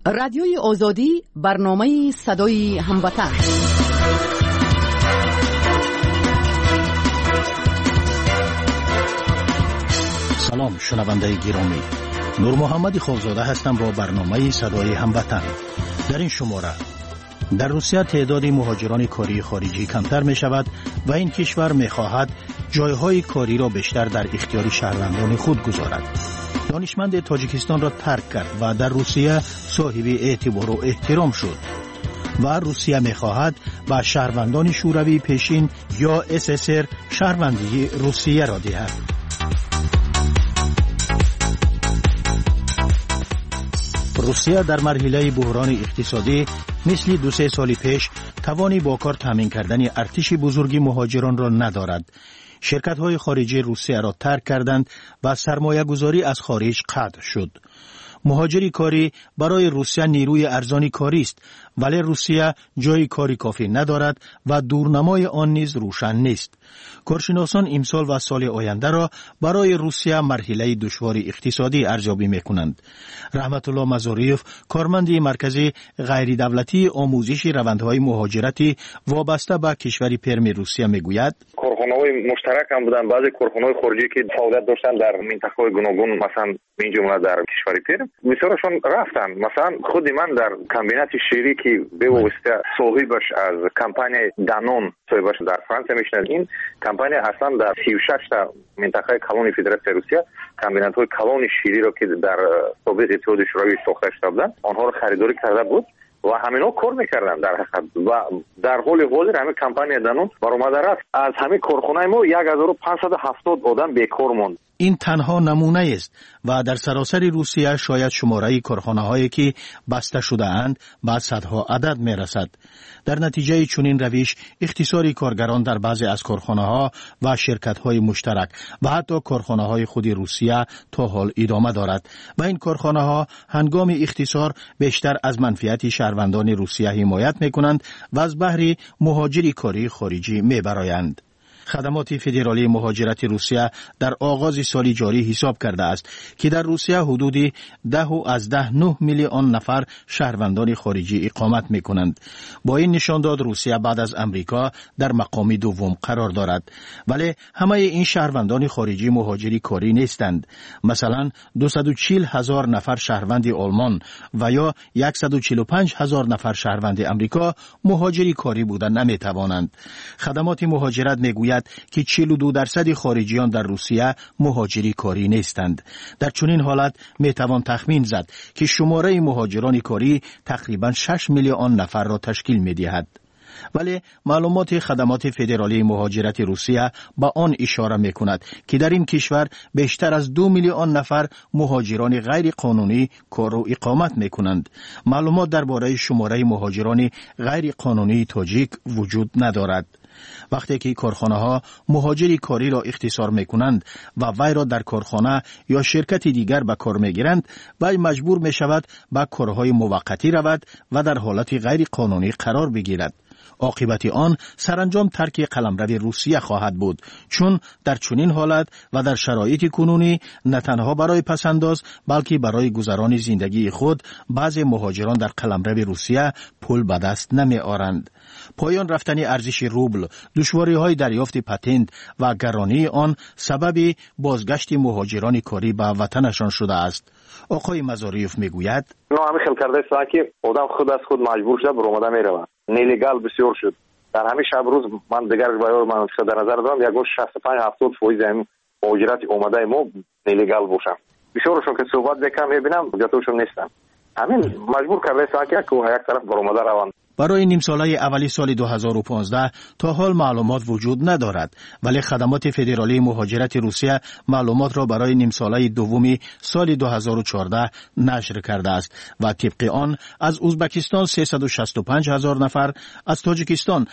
رادیوی آزادی، برنامه صدای هموطن. سلام شنونده گرامی، نور محمد خوزاده هستم با برنامه صدای هموطن. در این شماره در روسیه تعداد مهاجران کاری خارجی کمتر می شود و این کشور می خواهد جایهای کاری را بیشتر در اختیار شهروندان خود گذارد. دانشمند تاجیکستان را ترک کرد و در روسیه صاحب اعتبار و احترام شد و روسیه می خواهد به شهروندان شوروی پیشین یا SSR شهروندی روسیه را دهد. روسیه در مرحله بحران اقتصادی مثل 2-3 سال پیش توانی با کار تامین کردن ارتش بزرگی مهاجران را ندارد. شرکت‌های خارجی روسیه را ترک کردند و سرمایه گذاری از خارج قطع شد. مهاجری کاری برای روسیه نیروی ارزانی کاری است، ولی روسیه جای کاری کافی ندارد و دورنمای آن نیز روشن نیست. کارشناسان امسال و سال آینده را برای روسیه مرحله دشوار اقتصادی ارزیابی می‌کنند. رحمت الله مزاریف، کارمند مرکز غیر دولتی آموزش روندهای مهاجرتی وابسته به کشور پرم روسیه میگوید: کارخانه‌های مشترک هم بودن، بعضی کارخانه‌های خارجی که فعالیت داشتن در منطقه‌های گوناگون، مثلا این جمله در کشور پرم، بسیارشون رفتن. مثلا خود من در کمبینات شیری که به واسطه صاحبش از کمپانی دانون صاحبش در فرانسه میشنه، این کمپانی اصلا در 36 تا منطقه کلونی فدراسیون روسیه کمبینات‌های کلون شیری را که در سابق اتحاد شوروی ساخته شده بودند آنها را خریداری کرده بود و همینا کار میکردن در حقیقت. و در حال حاضر همین کمپانی دانون برآمده رفت. از همین کارخانه ما 1570 آدم بیکار ماند. این تنها نمونه است و در سراسر روسیه شاید شماره کارخانه‌هایی که بسته شده اند به صدها عدد می رسد. در نتیجه چنین روش اختصار کارگران در بعضی از کارخانه‌ها و شرکت‌های مشترک و حتی کارخانه‌های خود روسیه تا حال ادامه دارد و این کارخانه‌ها هنگام اختصار بیشتر از منفعت شهروندان روسیه حمایت می‌کنند و از بهره مهاجری کاری خارجی می‌برآیند. خدمات فدرالی مهاجرت روسیه در آغاز سال جاری حساب کرده است که در روسیه حدود 10.9 میلیون نفر شهروندان خارجی اقامت می‌کنند. با این نشانداد روسیه بعد از امریکا در مقام دوم قرار دارد، ولی همه این شهروندان خارجی مهاجری کاری نیستند. مثلا 240,000 نفر شهروند آلمان و یا 145,000 نفر شهروند امریکا مهاجری کاری بودن نمی‌توانند. خدمات مهاجرت میگوید که 42% خارجیان در روسیه مهاجری کاری نیستند. در چنین حالت میتوان تخمین زد که شماره مهاجران کاری تقریباً 6 میلیون نفر را تشکیل میدهد. ولی معلومات خدمات فدرالی مهاجرت روسیه با آن اشاره میکند که در این کشور بیشتر از 2 میلیون نفر مهاجران غیر قانونی کار و اقامت میکنند. معلومات درباره شماره مهاجران غیر قانونی تاجیک وجود ندارد. وقتی که کارخانه‌ها مهاجری کاری را اختصار می‌کنند و وی را در کارخانه یا شرکت دیگر به کار می‌گیرند، وی مجبور می‌شود به کارهای موقتی رود و در حالت غیر قانونی قرار بگیرد. عاقبت آن سرانجام ترک قلمرو روسیه خواهد بود، چون در چنین حالت و در شرایط کنونی نه تنها برای پسنداز بلکه برای گذران زندگی خود بعضی مهاجران در قلمرو روسیه پول به دست نمی‌آورند. پایان رفتن ارزش روبل، دشواری‌های دریافت پتنت و گرانی آن سبب بازگشت مهاجران کاری به وطنشان شده است. آقای مزاریف میگوید: همین خیل کرده است که آدم خود از خود مجبور شده برآمده میرود. نیلیگال بسیار شد. در همین شب روز من دیگر برای من در نظر دارم 65-70% مهاجرت اومده ما نیلیگال باشم. بسیارشون که صحبت بکنم میبینم جاتوشون نیستم. همین مجبور کرده است که یک طرف برآمده روند. برای نیم ساله اولی سال 2015 تا حال معلومات وجود ندارد، ولی خدمات فدرالی مهاجرت روسیه معلومات را برای نیم ساله دومی سال 2014 نشر کرده است و طبق آن از ازبکستان 365,000 نفر، از تاجیکستان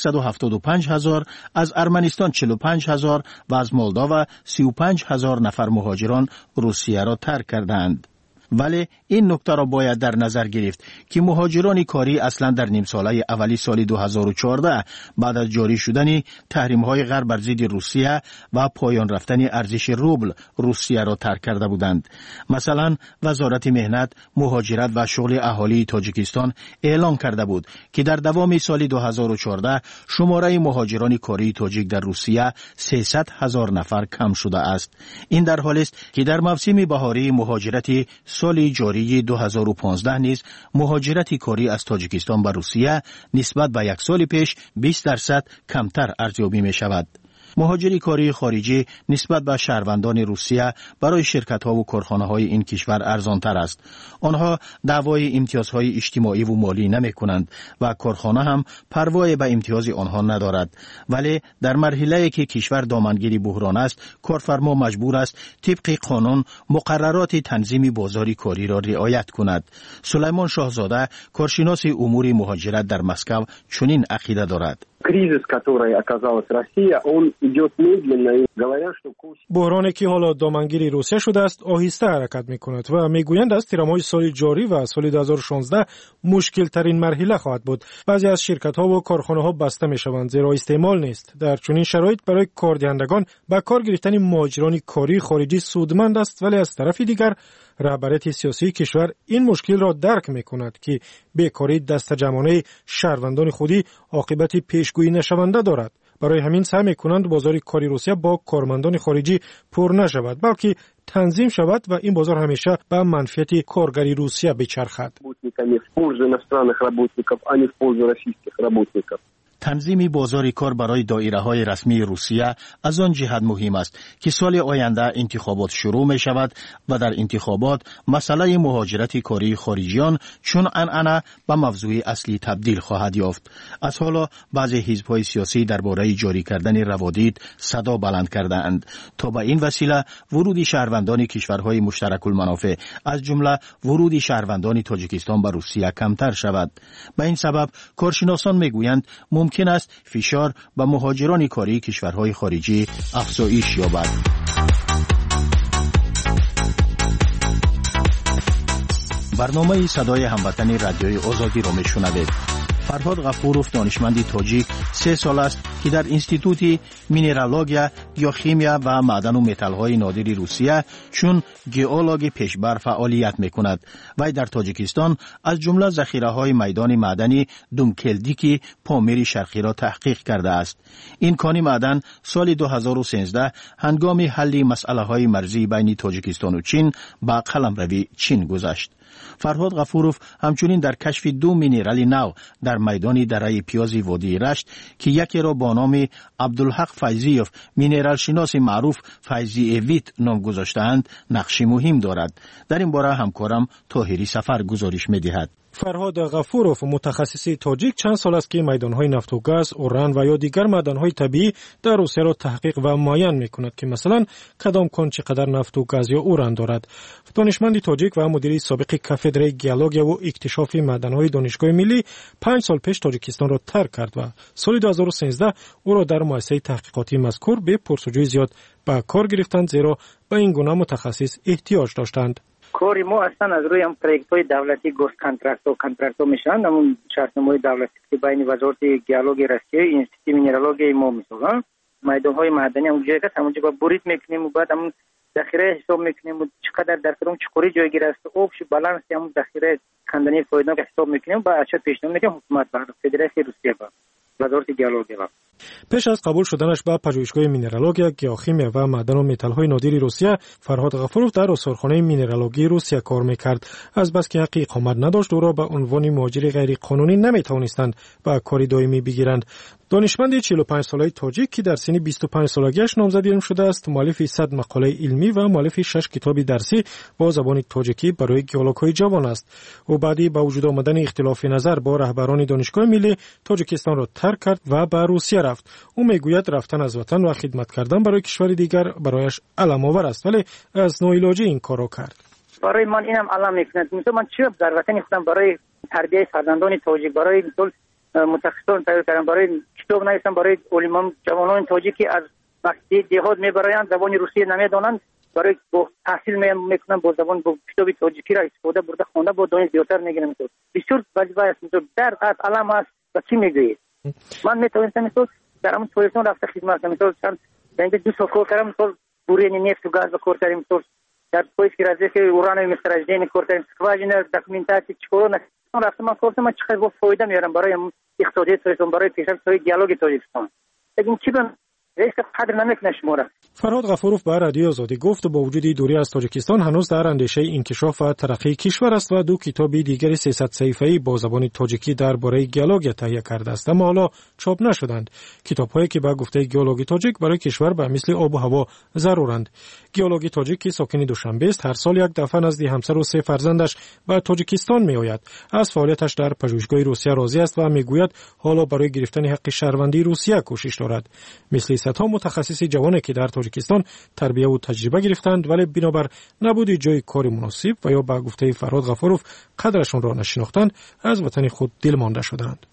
175,000، از ارمنستان 45,000 و از مولداوا 35,000 نفر مهاجران روسیه را ترک کردند. ولی این نکته را باید در نظر گرفت که مهاجران کاری اصلا در نیم ساله اولی سال 2014 بعد از جاری شدن تحریم‌های غرب بر ضد روسیه و پایان رفتن ارزش روبل روسیه را ترک کرده بودند. مثلا وزارت مهنت، مهاجرت و شغل اهالی تاجیکستان اعلام کرده بود که در دوام سال 2014 شماره مهاجران کاری تاجیک در روسیه 300,000 نفر کم شده است. این در حالی است که در موسم بهاری مهاجرت سال جاری 2015 نیز مهاجرت کاری از تاجیکستان به روسیه نسبت به یک سال پیش 20% کمتر ارزیابی می شود. مهاجری کاری خارجی نسبت به شهروندان روسیه برای شرکت‌ها و کارخانه‌های این کشور ارزان‌تر است. آنها دعوای امتیازهای اجتماعی و مالی نمی‌کنند و کارخانه هم پروای به امتیاز آنها ندارد. ولی در مرحله‌ای که کشور دامنگیر بحران است، کارفرما مجبور است طبق قانون مقررات تنظیم بازار کاری را رعایت کند. سلیمان شاهزاده، کارشناس امور مهاجرت در مسکو، چنین عقیده دارد. Кризис, который оказалась Россия, он идет медленно и говорят, что بحرانی که حالا دامنگیر روسیه شده است آهسته حرکت می‌کند و می‌گویند از تیرمای سال جاری و سال 2016 مشکل ترین مرحله خواهد بود. بعضی از شرکت‌ها و کارخانه‌ها بسته می‌شوند زیرا استعمال نیست. در چنین شرایط برای کاردهندگان به کار گرفتن مهاجران کاری خارجی سودمند است، ولی از طرف دیگر رهبریت سیاسی کشور این مشکل را درک می‌کند که بیکاری دست جمعانه شهروندان خودی عاقبت پیشگویی نشونده دارد. برای همین سعی می‌کنند بازار کاری روسیه با کارمندان خارجی پر نشود، بلکه تنظیم شود و این بازار همیشه به منفعت کارگری روسیه بچرخد. تنظیم بازار کار برای دایره‌های رسمی روسیه از آن جهت مهم است که سال آینده انتخابات شروع می شود و در انتخابات مسئله مهاجرت کاری خارجیان چون عنعنه به موضوع اصلی تبدیل خواهد یافت. از حالا بعضی حزب‌های سیاسی درباره جاری کردن روادید صدا بلند کرده‌اند تا به این وسیله ورود شهروندان کشورهای مشترک المنافع از جمله ورود شهروندان تاجیکستان به روسیه کمتر شود. به این سبب کارشناسان می‌گویند ممکن است فشار به مهاجران کاری کشورهای خارجی افزایش یابد. برنامه صدای هموطن رادیوی آزادی را میشنوید. فرهاد غفوروف دانشمند تاجیک 3 سال است که در انستیتوت مینرالوژیا، گیاخیمیا و معدن و متال‌های نادر روسیه چون گئولوگ پیشبر فعالیت می‌کند. وی در تاجیکستان از جمله ذخیره‌های میدان معدنی دومکلدیکی پامیر شرقی را تحقیق کرده است. این کان معدن سال 2013 هنگام حل مسئله‌های مرزی بین تاجیکستان و چین به قلمروی چین گذشت. فرهاد غفوروف همچنین در کشف 2 مینرال نو در میدان دره پیازی وادی رشت که یکی را با نام عبدالحق فیضیوف مینرال شناس معروف فیضی ویت نام گذاشته‌اند نقش مهم دارد. در این باره همکارم طاهری سفر گزارش می‌دهد. فرهاد غفوروف متخصص تاجیک چند سال است که میدان‌های نفت و گاز، اوران و یا دیگر معدن‌های طبیعی در روسیه را تحقیق و معاین می‌کند که مثلا کدام کان چقدر نفت و گاز یا اوران دارد. دانشمند تاجیک و مدیر سابق کافدره گیولوژیا و اکتشاف معدن‌های دانشگاه ملی 5 سال پیش تاجیکستان را ترک کرد و سال 2013 او را در مؤسسه تحقیقاتی مذکور به پرسجوی زیاد به کار گرفتند زیرا به این گونه متخصص احتیاج داشتند. کاری ما اصلا از روی هم پروژه‌های دولتی گوست کانترکت میشن، همون شرطنامه‌های دولتی که بین وزارت گیولوژی روسیه انستیتوت مینرالوژی ما میسازن، میدان‌های معدنی اونجا که همونجا با بورید میکنیم و بعد همون ذخیره حساب میکنیم و چقدر در کدوم چقوری جایگیر است آبش بالانس همون ذخیره کندنی فایده که حساب میکنیم با اچ پیشنهاد میکنیم حکومت با فدراسیون روسیه با وزارت گیولوژی. پیش از قبول شدنش به پژوهشگاه مینرالوژیا، گیاخیمیا و معدن و متال‌های نادر روسیه، فرهاد غفوروف در آثارخانه مینرالوژی روسیه کار می‌کرد. از بس که حق اقامت نداشت او را به عنوان مهاجر غیر قانونی نمی‌توانستند به کاری دائمی بگیرند. دانشمند 45 ساله تاجیک که در سن 25 سالگیش نامزد علم شده است، مؤلف 100 مقاله علمی و مؤلف 6 کتاب درسی با زبان تاجیکی برای گیولوگ‌های جوان است. او بعدی با وجود آمدن اختلاف نظر با رهبران دانشگاه ملی تاجیکستان را ترک کرد و به روسیه رفت. او میگوید رفتن از وطن و خدمت کردن برای کشور دیگر برایش علم آور است، ولی از ناعلاجی این کارو کرد. برای من اینم علم میکنه. مثلا من چه در وطن خودم برای تربیت فرزندان تاجیک، برای متخصصان تربیت کردن، برای کتاب نوشتن برای علمان جوانان تاجیکی از وقتی دهات میبرند زبان روسیه نمیدونند، برای تحصیل میکنم با زبان با کتاب تاجیکی را استفاده برده خونده با دانش زیادتر میگیرم. بسیار وظیفه است. در علم است و چی میگویید؟ من میتونستم مثلا در همون پولیسون رفته خدمت کنم، مثلا چند 2 سال کار کردم، مثلا بورینی نفت و گاز کار کردم، مثلا در پلیس که راځي ورانه مستراجدین کار کردم، سکواجینر داکومنتاسی چیکارو نه رفتم من کارم چقدر با فایده میارم برای اقتصادی تاجیکستان، برای پیشرفت دیالوگ تاجیکستان. لیکن چی بن رئیس قدر نمیکنه شماره. فرهاد غفوروف به رادیو آزادی گفت با وجود دوری از تاجیکستان هنوز در اندیشه انکشاف و ترقی کشور است و 2 کتاب دیگر 300 صفحه‌ای با زبان تاجیکی درباره گیالوگ تهیه کرده است، اما حالا چاپ نشدند. کتاب‌هایی که به گفته گیالوگ تاجیک برای کشور به مثل آب و هوا ضرورند. گیالوگ تاجیک که ساکن دوشنبه است، هر سال یک دفعه نزد همسر و 3 فرزندش به تاجیکستان میآید. از فعالیتش در پژوهشگاه روسیه راضی است و میگوید حالا برای گرفتن حق شهروندی روسیه کوشش دارد. مثل صدها متخصص جوانی که در تاجیکستان تربیت و تجربه گرفتند ولی بنابر نبود جای کار مناسب و یا به گفته فرهاد غفوروف قدرشون را نشناختند، از وطن خود دل مانده شدند.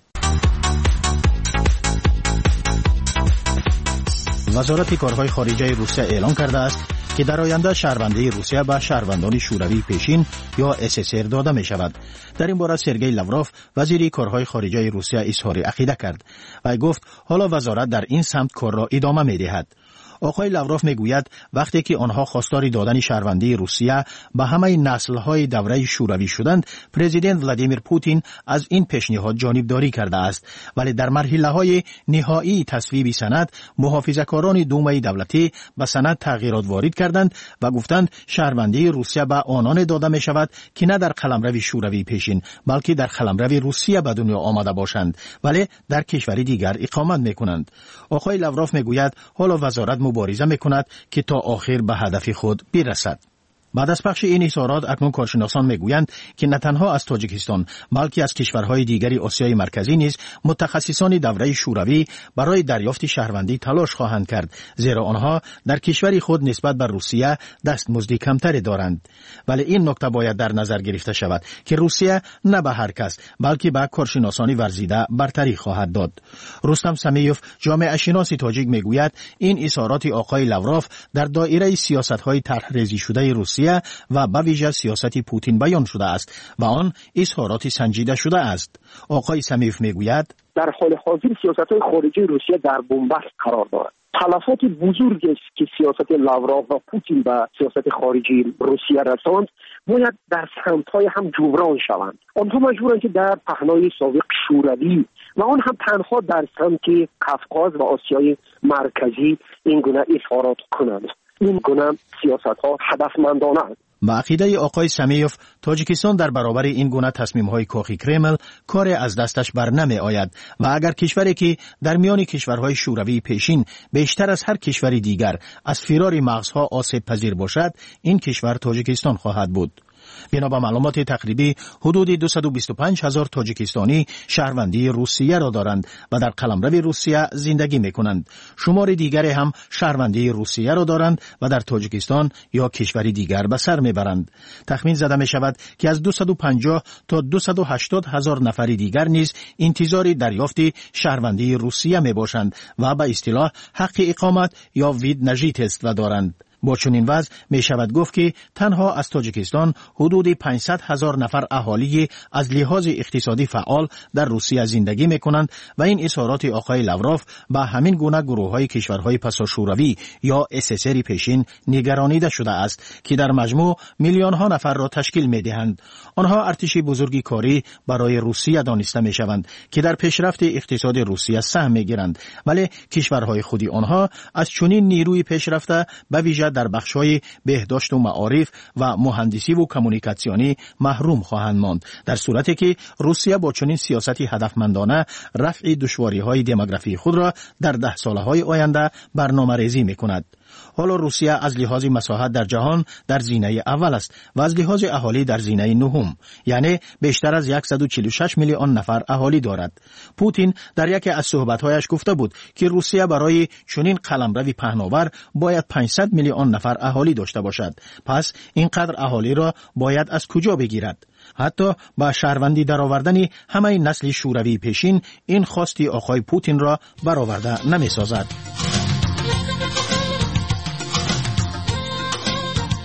وزارت کارهای خارجه روسیه اعلام کرده است که در آینده شهروندی روسیه به شهروندان شوروی پیشین یا SSR داده می شود. در این باره سرگئی لاوروف وزیر کارهای خارجه روسیه اظهار عقیده کرد و گفت حالا وزارت در این سمت کار را ادامه می دهد. آقای لاوروف میگوید وقتی که آنها خواستار دادن شهروندی روسیه به همه نسل‌های دوره شوروی شدند، پرزیدنت ولادیمیر پوتین از این پیشنهاد جانبداری کرده است، ولی در مرحله‌های نهایی تصویب سند محافظه‌کاران دومه دولتی به سند تغییرات وارد کردند و گفتند شهروندی روسیه به آنان داده می شود که نه در قلمرو شوروی پیشین بلکه در قلمرو روسیه به دنیا آمده باشند ولی در کشوری دیگر اقامت می‌کنند. آقای لاوروف میگوید حالا وزارت مبارزه میکند که تا آخر به هدف خود برسد. بعد از پخش این اظهارات اکنون کارشناسان میگویند که نه تنها از تاجیکستان بلکه از کشورهای دیگری آسیای مرکزی نیز متخصصان دوره شوروی برای دریافت شهروندی تلاش خواهند کرد، زیرا آنها در کشور خود نسبت به روسیه دستمزد کمتری دارند. ولی این نکته باید در نظر گرفته شود که روسیه نه به هر کس بلکه به کارشناسان ورزیده برتری خواهد داد. رستم سمیوف جامعه شناس تاجیک میگوید این اظهارات آقای لاوروف در دایره سیاست‌های طرح‌ریزی شده روسیه و به ویژه سیاست پوتین بیان شده است و آن اظهارات سنجیده شده است. آقای سمیوف میگوید در حال حاضر سیاست‌های خارجی روسیه در بنبست قرار دارد. تلفات بزرگ است که سیاست لاوروف و پوتین به سیاست خارجی روسیه رساند باید در سمت‌های هم جبران شوند. آنها مجبورند که در پهنای سابق شوروی و آن هم تنها در سمت قفقاز و آسیای مرکزی این گونه اظهارات کنند. این گونه سیاست‌ها هدفمندانه است. با عقیده آقای سمیوف تاجیکستان در برابر این گونه تصمیم‌های کاخی کرمل کار از دستش بر نمی آید و اگر کشوری که در میان کشورهای شوروی پیشین بیشتر از هر کشور دیگر از فرار مغزها آسیب پذیر باشد، این کشور تاجیکستان خواهد بود. بنا به معلومات تقریبی حدود 225,000 تاجیکستانی شهروندی روسیه را دارند و در قلمرو روسیه زندگی می‌کنند. شمار دیگری هم شهروندی روسیه را دارند و در تاجیکستان یا کشوری دیگر به سر میبرند. تخمین زده می شود که از 250 تا 280,000 نفر دیگر نیز انتظار دریافت شهروندی روسیه می باشند و به اصطلاح حق اقامت یا وید نژیت و دارند. با چنین وضع می شود گفت که تنها از تاجیکستان حدود 500,000 نفر اهالی از لحاظ اقتصادی فعال در روسیه زندگی می کنند و این اظهارات آقای لاوروف به همین گونه گروه‌های کشورهای پساشوروی یا SSR پیشین نگرانیده شده است که در مجموع میلیون‌ها نفر را تشکیل می دهند. آنها ارتش بزرگی کاری برای روسیه دانسته می شوند که در پیشرفت اقتصاد روسیه سهم می گیرند، ولی کشورهای خودی آنها از چنین نیروی پیشرفته به ویژه در بخش‌های بهداشت و معارف و مهندسی و کمونیکاسیونی محروم خواهند ماند، در صورتی که روسیه با چنین سیاستی هدفمندانه رفع دشواری‌های دموگرافی خود را در 10 سال‌های آینده برنامه‌ریزی می‌کند. حالا روسیه از لحاظ مساحت در جهان در زینه اول است و از لحاظ اهالی در زینه نهم، یعنی بیشتر از 146 میلیون نفر اهالی دارد. پوتین در یکی از صحبت‌هایش گفته بود که روسیه برای چنین قلمرو پهناور باید 500 میلیون نفر اهالی داشته باشد. پس اینقدر اهالی را باید از کجا بگیرد؟ حتی با شهروندی درآوردن همه نسل شوروی پیشین این خواستی آقای پوتین را برآورده نمی‌سازد.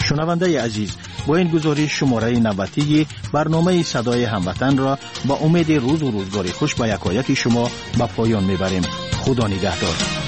شنونده عزیز، با این گزارش شماره نوبتی برنامه صدای هموطن را با امید روز و روزگار خوش به یکایک شما به پایان میبریم. خدا نگهدار.